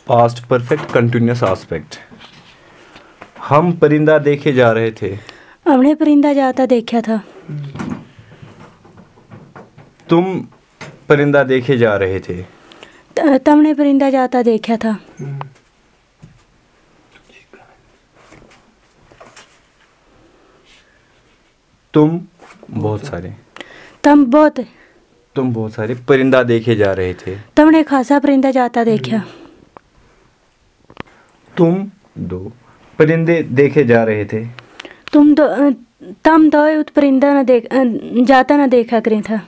Past perfect continuous aspect. हम परिंदा देखे जा रहे थे। हमने परिंदा जाता देखा था। तुम परिंदा देखे जा रहे थे। तुमने परिंदा जाता देखा था। तुम बहुत सारे परिंदा देखे जा रहे थे। तुमने खासा परिंदा जाता देखा। तुम दो परिंदे देखे जा रहे थे। तुम दो उत परिंदा जाता न देखा करे था।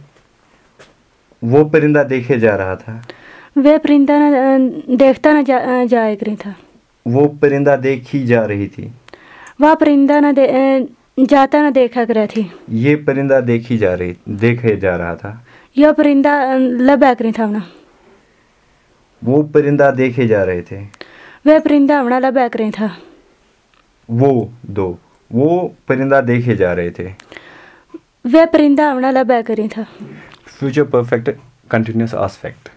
वो परिंदा देखे जा रहा था। वे परिंदा न देखता न जाए करे था। वो परिंदा देखी जा रही थी। वह परिंदा न जाता न देखा करे थी। ये परिंदा देखे जा रहा था। यह परिंदा लबा करे था अपना। वो परिंदा देखे जा रहे थे। वे परिंदा अपना लबा करे था। वो परिंदा देखे जा रहे थे। वे परिंदा अपना लबा करे था। Future perfect continuous aspect.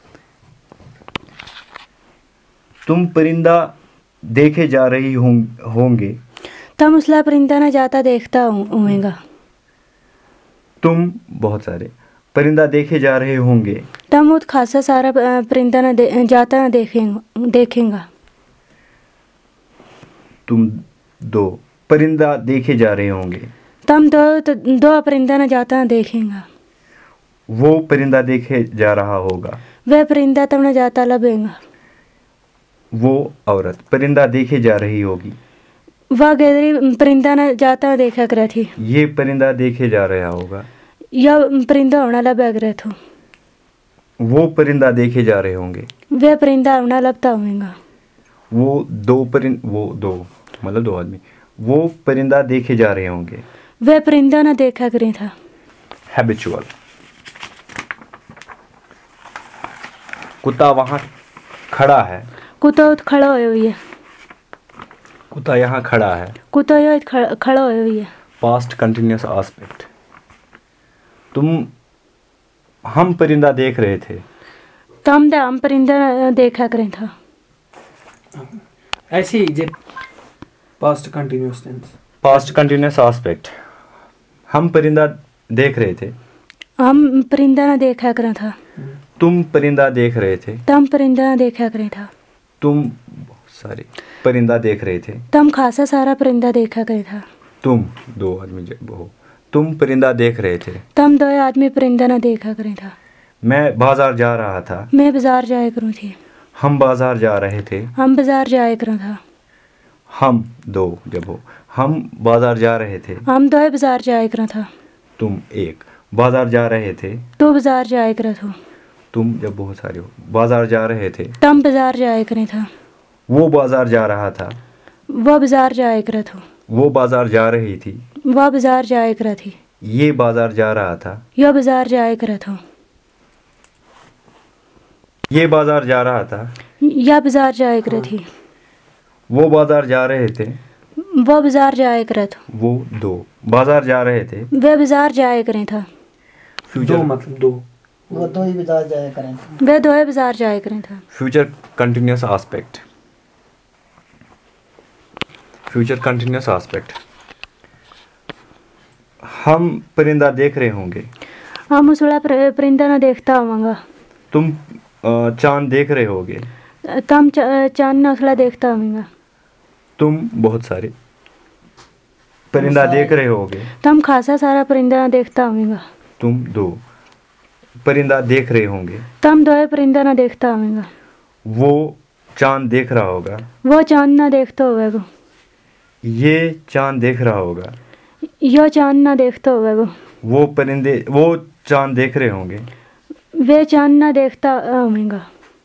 तुम परिंदा देखे जा रही होंगे। तुम उसला परिंदा न जाता देखता होएगा। तुम बहुत सारे परिंदा देखे जा रहे होंगे। तुम उत खासा सारा परिंदा न जाता न देखेंगा। तुम दो परिंदा देखे जा रहे होंगे। तुम दो परिंदा न जाता न देखेंगा। वो परिंदा देखे जा रहा होगा। वह परिंदा तुमने जाता लबेगा। वो औरत परिंदा देखे जा रही होगी। वह गैदरी परिंदा न जाता देखा कर थी। ये परिंदा देखे जा रहा होगा। यह परिंदा होना लबा कर था। वो परिंदा देखे जा रहे होंगे। वह परिंदा होना लबता होगा। वो दो मतलब दो आदमी वो परिंदा देखे जा रहे होंगे। वह परिंदा न देखा करे था। हैबिचुअल। कुत्ता वहाँ खड़ा है। कुत्ता खड़ा हुई है। कुत्ता यहाँ खड़ा है। कुत्ता यहाँ खड़ा हुई है। Past continuous aspect. हम परिंदा देख रहे थे। हम परिंदा देखा करे था। ऐसे ही past continuous tense. Past continuous aspect. हम परिंदा देख रहे थे। हम परिंदा न देखा करे था। तुम परिंदा देख रहे थे। तुम परिंदा न देखा करे था। तुम सारे परिंदा देख रहे थे। तुम खासा सारा परिंदा देखा करे था। तुम दो आदमी हो। तुम परिंदा देख रहे थे। तुम दो आदमी परिंदा न देखा करे था। मैं बाजार जा रहा था। मैं बाजार जाया करूँ थी। हम बाजार जा रहे थे। हम बाजार जाया करूँ था। हम दो जब हो। हम बाजार जा रहे थे। हम दो बाजार जाया करूँ था। तुम एक बाजार जा रहे थे। तो बाजार जाया करा था। तुम जब बहुत सारे हो बाजार जा रहे थे। तुम बाजार जाया करे था। वो बाजार जा रहा था। वो बाजार जाया करा था। वो बाजार जा रही थी। वो बाजार जाया करा थी। ये बाजार जा रहा था। यह बाजार जाया करा था। ये बाजार जा रहा था। यह बाजार जाया करा थी। वो बाजार जा रहे थे। वो बाजार जाया करा था। वो दो बाजार जा रहे थे। वे बाजार जाया करे था। दो मतलब दो। वो दो ही बाजार जाया करें था। वे दो बाजार जाया करे था। Future continuous aspect. Future continuous aspect. हम परिंदा देख रहे होंगे। हम उसला परिंदा न देखता होगा। तुम चांद देख रहे होगे। तुम चांद न उसला देखता होगा। तुम बहुत सारे परिंदा देख रहे होगे। तुम खासा सारा परिंदा न देखता होगा। तुम दो परिंदा देख रहे होंगे। तुम दो परिंदा न देखता होगा। वो चांद देख रहा होगा। वो चांद न देखता होगा। ये चांद देख रहा होगा। यह चांद न देखता होगा। वो चांद देख रहे होंगे। वे चांद न देखता होगा।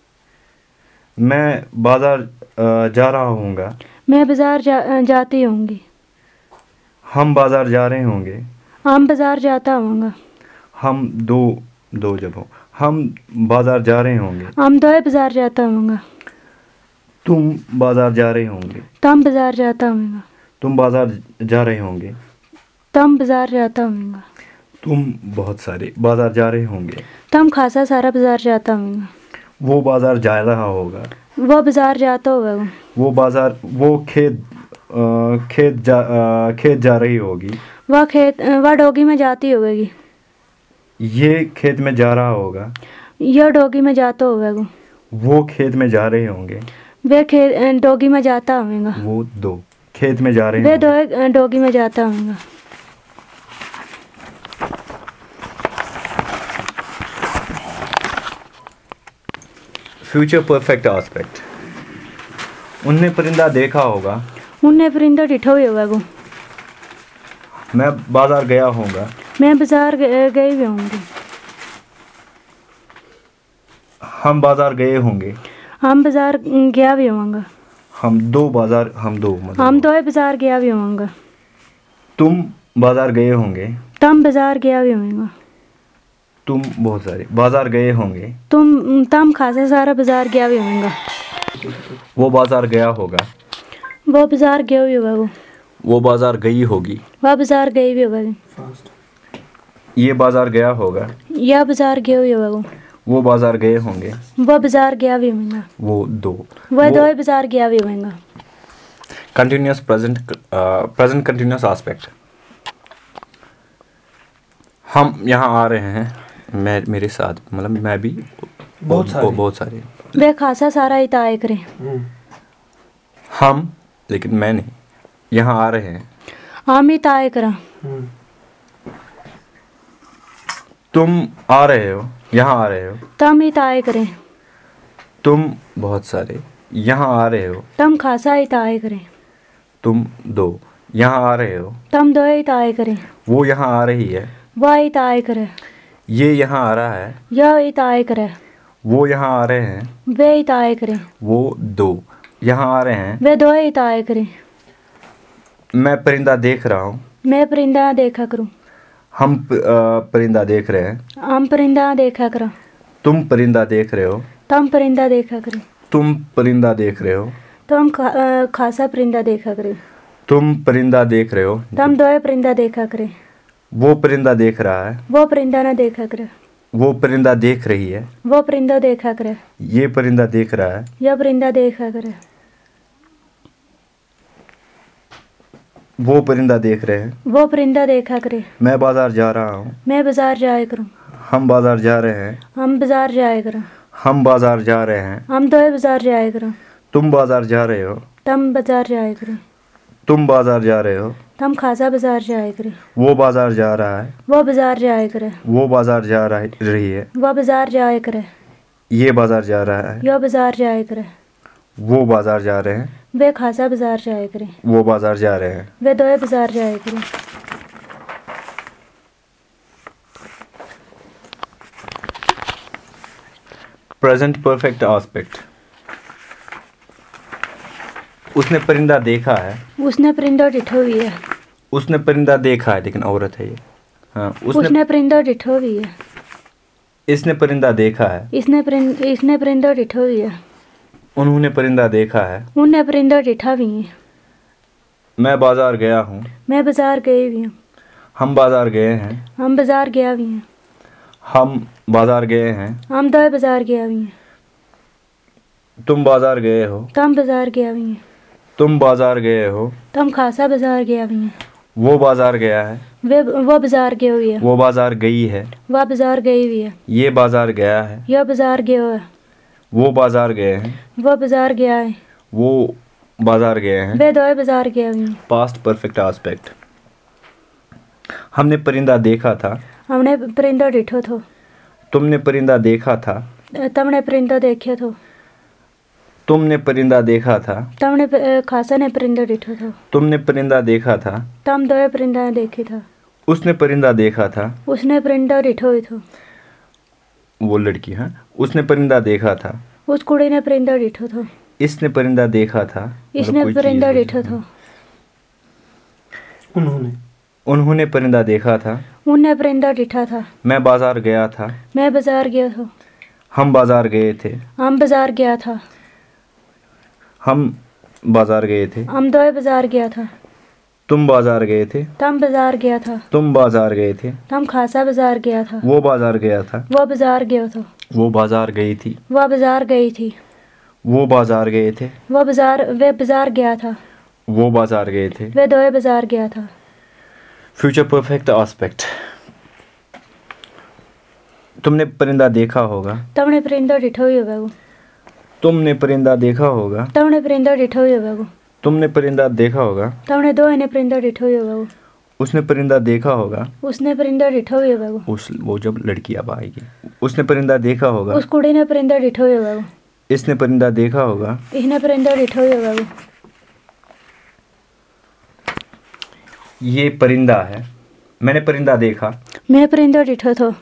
मैं बाजार जा रहा हूँगा। मैं बाजार जाती होंगी। हम बाजार जा रहे होंगे। हम बाजार जाता होगा। हम दो जब हो। हम बाजार जा रहे होंगे। हम दो बाजार जाता होगा। तुम बाजार जा रहे होंगे। तुम बाजार जाता होगा। तुम बाजार जा रहे होंगे। तुम बाजार जाता होगा। तुम बहुत सारे बाजार जा रहे होंगे। तुम खासा सारा बाजार जाता होगा। वो बाजार जा रहा होगा। वो बाजार जाता होगा। वो खेत जा रही होगी। वह डोगी में जाती होगी। ये खेत में जा रहा होगा। यह डोगी में जाता होगा। वो खेत में जा रहे होंगे। वे डोगी में जाता होगा। वो दो खेत में जा रहे वे होंगे। डोगी में जाता होगा। Future perfect aspect. उनने परिंदा देखा होगा। उनने परिंदा डिठा हुआ होगा। मैं बाजार गया होऊंगा। मैं बाजार गई भी होंगी। हम बाजार गए होंगे। हम बाजार गया भी होंगे। हम दो मतलब हम दो बाजार गया भी होंगे। तुम बाजार गए होंगे। तम बाजार गया भी होंगे। तुम बहुत सारे बाजार गए होंगे। तम खासा सारा बाजार गया भी होंगे। वो बाजार गया होगा। वो बाजार गया भी होगा। वो बाजार गई होगी। वह बाजार गई भी होगा। फास्ट। ये बाजार गया होगा। यह बाजार गया भी होगा। वो बाजार गए होंगे। वो बाजार गया भी होगा। वो दो बाजार गया भी होगा। Continuous present continuous aspect. हम यहाँ आ रहे हैं। मेरे साथ मतलब मैं भी बहुत सारे। वे खासा सारा इताए करें। हम लेकिन मैं नहीं। यहाँ आ रहे हैं। हम इताए करा। तुम आ रहे हो। यहाँ आ रहे हो। तम इताए करें। तुम बहुत सारे यहाँ आ रहे हो। तम खासा इताए करें। तुम दो यहाँ आ रहे हो। तम दो इताए करें। वो यहाँ आ रही है। वह इताए करे। ये यहाँ आ रहा है। यह इताए करे। वो यहाँ आ रहे हैं। वे इताए करें। वो दो यहाँ आ रहे हैं। वे दो इताए करें। मैं परिंदा देख रहा हूँ। मैं परिंदा देखा करूँ। हम परिंदा देख रहे हैं। हम परिंदा देखा करा। तुम परिंदा देख रहे हो। तम परिंदा देखा करें। तुम परिंदा देख रहे हो। तम खासा परिंदा देखा करें। तुम परिंदा देख रहे हो। तम दो परिंदा देखा करें। वो परिंदा देख रहा है। वो परिंदा ना देखा करे। वो परिंदा देख रही है। वो परिंदा देखा करे। ये परिंदा देख रहा है। यह परिंदा देखा करे। वो परिंदा देख रहे हैं। वो परिंदा देखा करे। मैं बाजार जा रहा हूँ। मैं बाजार जाया करूँ। हम बाजार जा रहे हैं। हम बाजार जाया करूँ। हम बाजार जा रहे हैं। हम दो बाजार जाया करूँ। तुम बाजार जा रहे हो। तम बाजार जाया करें। तुम बाजार जा रहे हो। तम खासा बाजार जाया करें। वो बाजार जा रहा है। वो बाजार जाया करे। वो बाजार जा रही है। वो बाजार जाया करे। ये बाजार जा रहा है। यो बाजार जाया करे। वो बाजार जा रहे हैं। वे खासा बाजार जाया करे। वो बाजार जा रहे हैं। वे दो बाजार जाया करे। Present perfect aspect. उसने परिंदा देखा है। उसने परिंदा डिठो हुई है। उसने परिंदा देखा है लेकिन औरत है ये। हाँ उसने परिंदा डिठो हुई है। इसने परिंदा देखा है। इसने परिंदा डिठो हुई है। उन्होंने परिंदा देखा है। उन्हें परिंदा डिठा भी है। मैं बाजार गया हूँ। मैं बाजार गई भी हूँ। हम बाजार गए हैं। हम बाजार गया भी हैं। हम बाजार गए हैं। हम दो बाजार गया भी हैं। तुम बाजार गए हो। तम बाजार गया भी हैं। तुम बाजार गए हो। तम खासा बाजार गया भी हैं। वो बाजार गया है। वो बाजार गई हुई है। वो बाजार गई है। वह बाजार गई हुई है। ये बाजार गया है। यह बाजार गया है। वो बाजार गए हैं। वो बाजार गया है। वो बाजार गए हैं। वे दो बाजार गया हुई हैं। Past perfect aspect. हमने परिंदा देखा था। हमने परिंदा डिठो थो। तुमने परिंदा देखा था। तमने परिंदा देखे थो। तुमने परिंदा देखा था। तमने खासा ने परिंदा डिठो थो। तुमने परिंदा देखा था। तम दो परिंदा देखे था। उसने परिंदा देखा था। उसने परिंदा डिठो हुई थो। वो लड़की है। उसने परिंदा देखा था। उस कुड़ी ने परिंदा डिठो थो। इसने परिंदा देखा था। इसने परिंदा डिठो थो। उन्होंने परिंदा देखा था। उन्हें परिंदा डिठा था। मैं बाजार गया था। मैं बाजार गया था। हम बाजार गए थे। हम बाजार गया था। हम बाजार गए थे। हम दो बाजार गया था। तुम बाजार गए थे। तम बाजार गया था। तुम बाजार गए थे। तम खासा बाजार गया था। वो बाजार गया था। वो बाजार गया था। वो बाजार गई थी। वह बाजार गई थी। वो बाजार गए थे। वे बाजार गया था। वो बाजार गए थे। वे दोए बाजार गया था। Future perfect aspect. तुमने परिंदा देखा होगा। तमने परिंदा डिठो ही होगा वो। तुमने परिंदा देखा होगा। तमने परिंदा डिठो ही होगा वो। तुमने परिंदा देखा होगा। तमने दोए ने परिंदा डिठो ही होगा वो। उसने परिंदा देखा होगा। उसने परिंदा डिठो ही होगा वो। वो जब लड़की अब आएगी। उसने परिंदा देखा होगा। उस कुड़ी ने परिंदा डिठो ही होगा वो। इसने परिंदा देखा होगा। इसने परिंदा डिठो ही होगा वो। ये परिंदा है। मैंने परिंदा देखा। मैं परिंदा डिठो थो।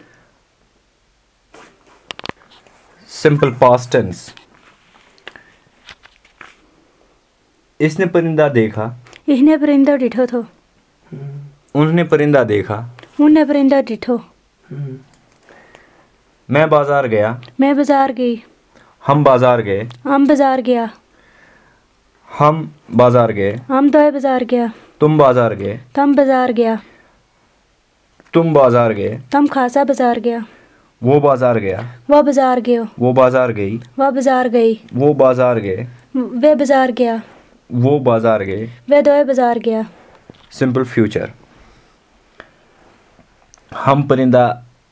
Simple past tense. इसने परिंदा देखा। इसने परिंदा डिठो थो। उन्होंने परिंदा देखा। उन्ने परिंदा डिठो। मैं बाजार गया। मैं बाजार गई। हम बाजार गए। हम बाजार गया। हम बाजार गए। हम दोए बाजार गया। तुम बाजार गए। तम बाजार गया। तुम बाजार गए। तम खासा बाजार गया। वो बाजार गया। वो बाजार गयो। वो बाजार गई। वो बाजार गई। वो बाजार गए। वे बाजार गया। वो बाजार गए। वे दोए बाजार गया। Simple future. हम परिंदा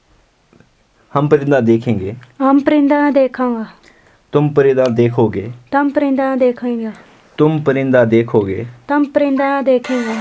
देखेंगे। हम परिंदा देखांगा। तुम परिंदा देखोगे। तम परिंदा देखेंगे। तुम परिंदा देखोगे। तम परिंदा देखेंगे।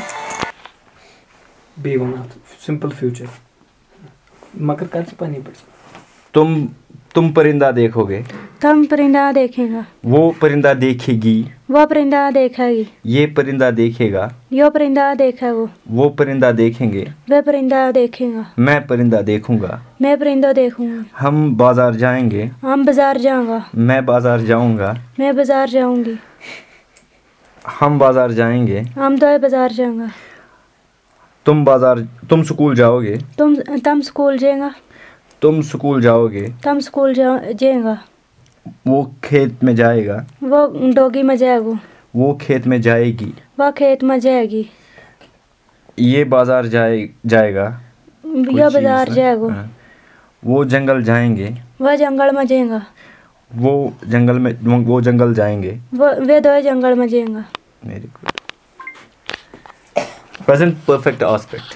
B1 सिंपल फ्यूचर मगर कर्ज पर नहीं पड़। तुम परिंदा देखोगे। तम परिंदा देखेंगा। वो परिंदा देखेगी। वो परिंदा देखेगी। ये परिंदा देखेगा। यो परिंदा देखेगो। वो परिंदा देखेंगे। वे परिंदा देखेगा। मैं परिंदा देखूंगा। मैं परिंदा देखूंगा। हम बाजार जाएंगे। हम बाजार जाऊंगा। मैं बाजार जाऊंगा। मैं बाजार जाऊंगी। हम बाजार जाएंगे। हम दोए बाजार जाऊंगा। तुम स्कूल जाओगे। तम स्कूल जाएगा। तुम स्कूल जाओगे। तम स्कूल जाएगा। वो खेत में जाएगा। वो डोगी में जाएगो। वो खेत में जाएगी। वो खेत में जाएगी। ये बाजार जाएगा। यो बाजार जाएगो। वो जंगल जाएंगे। वह जंगल में जाएगा। वो जंगल जाएंगे। वे दोए जंगल में जाएगा। Very good. Present perfect aspect.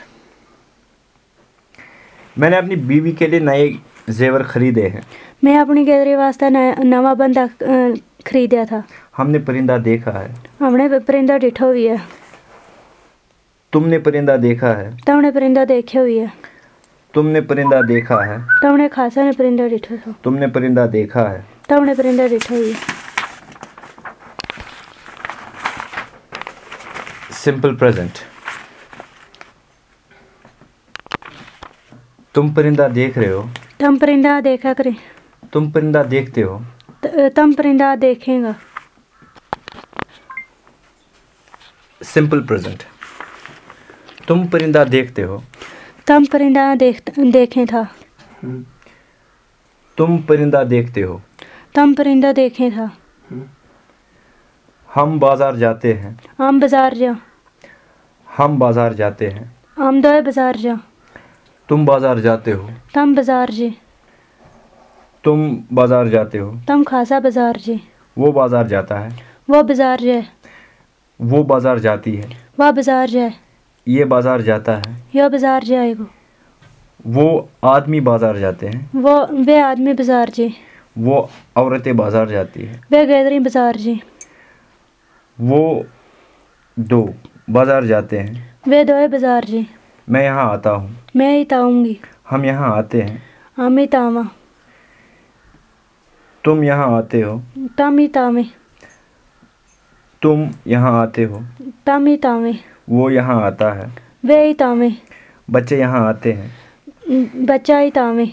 मैंने अपनी बीवी के लिए नए जेवर खरीदे हैं। मैं अपनी गैलरी वास्ते नवा बंदा खरीदा था। हमने परिंदा देखा है। हमने परिंदा डिठो हुई है। तुमने परिंदा देखा है। तमने परिंदा देखे हुई है। तुमने परिंदा देखा है। तमने खासा ने परिंदा डिठो था। तुमने परिंदा देखा है। तमने परिंदा डिठो हुई है। Simple present. तुम परिंदा देख रहे हो। तम परिंदा देखा करे। तुम परिंदा देखते हो। तम परिंदा देखेगा। Simple present. तुम परिंदा देखते हो। तम परिंदा देखे था। तुम परिंदा देखते हो। तम परिंदा देखे था। हम बाजार जाते हैं। हम बाजार जा। हम बाजार जाते हैं। हम दोए बाजार जा। तुम बाजार जाते हो। तम बाजार जे। तुम बाजार जाते हो। तम खासा बाजार जे। वो बाजार जाता है। वो बाजार जाए। वो बाजार जाती है। वह बाजार जाए। ये बाजार जाता है। यो बाजार जाएगो। वो आदमी बाजार जाते हैं। वे आदमी बाजार जे। वो औरतें बाजार जाती है। वे गैदरी बाजार जे। वो दो बाजार जाते हैं। वे दोए बाजार जे। मैं यहाँ आता हूँ। मैं ही ताऊंगी। हम यहाँ आते हैं। हम ही तावा। तुम यहाँ आते हो। तम ही तावे। तुम यहाँ आते हो। तम ही तावे। वो यहाँ आता है। वे ही तावे। बच्चे यहाँ आते हैं। बच्चा ही तावे।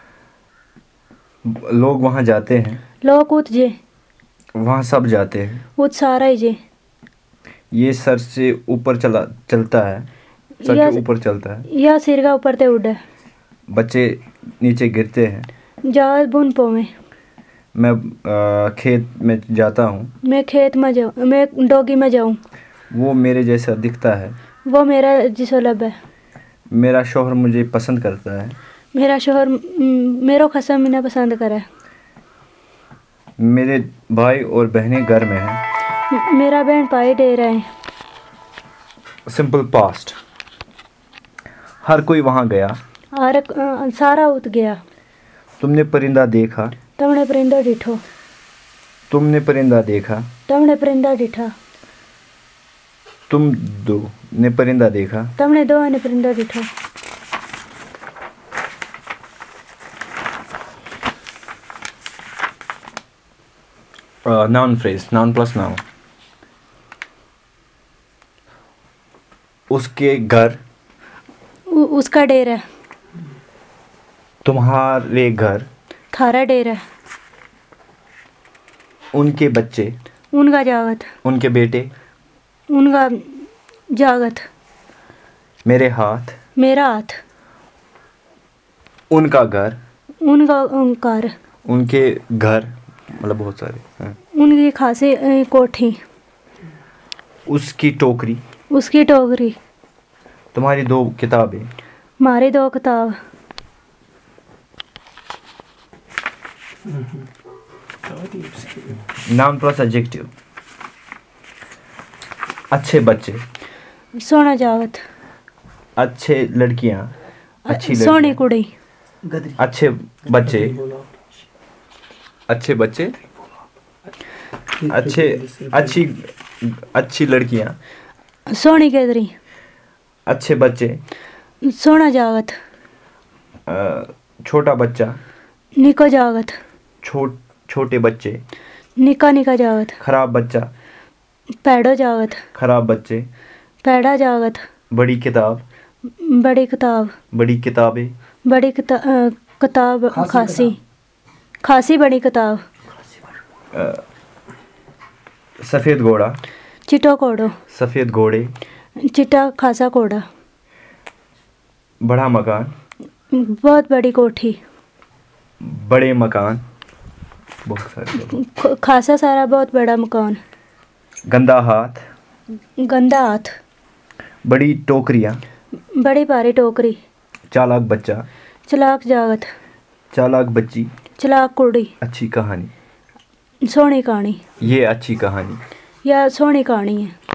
लोग वहाँ जाते हैं। लोग उठ जे। वहाँ सब जाते हैं। उठ सारा ही जे। ये सर से ऊपर चलता है। सर के ऊपर चलता है। यह सिर का ऊपर ते उड़े। बच्चे नीचे गिरते हैं। जाओ बुन पो में। मैं खेत में जाता हूँ। मैं खेत में जाऊँ। मैं डोगी में जाऊँ। वो मेरे जैसा दिखता है। वो मेरा जिसो लब है। मेरा शौहर मुझे पसंद करता है। मेरा शोहर मेरो खसम इन्हें पसंद करे। मेरे भाई और बहनें घर में हैं। मेरा बहन भाई दे रहे हैं। Simple past. हर कोई वहाँ गया। और सारा उठ गया। तुमने परिंदा देखा। तमने परिंदा डिठो। तुमने परिंदा देखा। तमने परिंदा डिठा। तुम दो ने परिंदा देखा। तमने दो ने परिंदा डिठो। Noun phrase, noun plus noun. उसके घर। उसका डेरा। तुम्हारे घर। थारा डेरा। उनके बच्चे। उनका जागत। उनके बेटे। उनका जागत। मेरे हाथ। मेरा हाथ। उनका घर। उनका घर। उनके घर मतलब बहुत सारे। हाँ। उनकी खासी कोठी। उसकी टोकरी। उसकी टोकरी। तुम्हारी दो किताबें। हमारी दो किताब। Noun plus adjective. अच्छे बच्चे। सोना जागत। अच्छे लड़कियां। अच्छी सोनी लड़कियां। कुड़ी। गदरी। अच्छे बच्चे। अच्छे बच्चे। अच्छे अच्छी अच्छी लड़कियां। सोनी गेदरी। अच्छे बच्चे। सोना जागत। छोटा बच्चा। निको जागत। छोटे बच्चे। निका निका जागत। खराब बच्चा। पैडो जागत। खराब बच्चे। पैडा जागत। बड़ी किताब। बड़ी किताब। बड़ी किताबें। बड़ी किताब खासी। खासी बड़ी किताब। सफ़ेद घोड़ा। चिटो कोड़ो। सफ़ेद घोड़े। चिट्टा खासा कोड़ा। बड़ा मकान। बहुत बड़ी कोठी। बड़े मकान। बहुत सारे। खासा सारा बहुत बड़ा मकान। गंदा हाथ। गंदा हाथ। बड़ी टोकरियाँ। बड़ी भारी टोकरी। चालाक बच्चा। चलाक जागत। चालाक बच्ची। चलाक कुड़ी। अच्छी कहानी। सोहनी कहानी। ये अच्छी कहानी। या सोहनी कहानी है।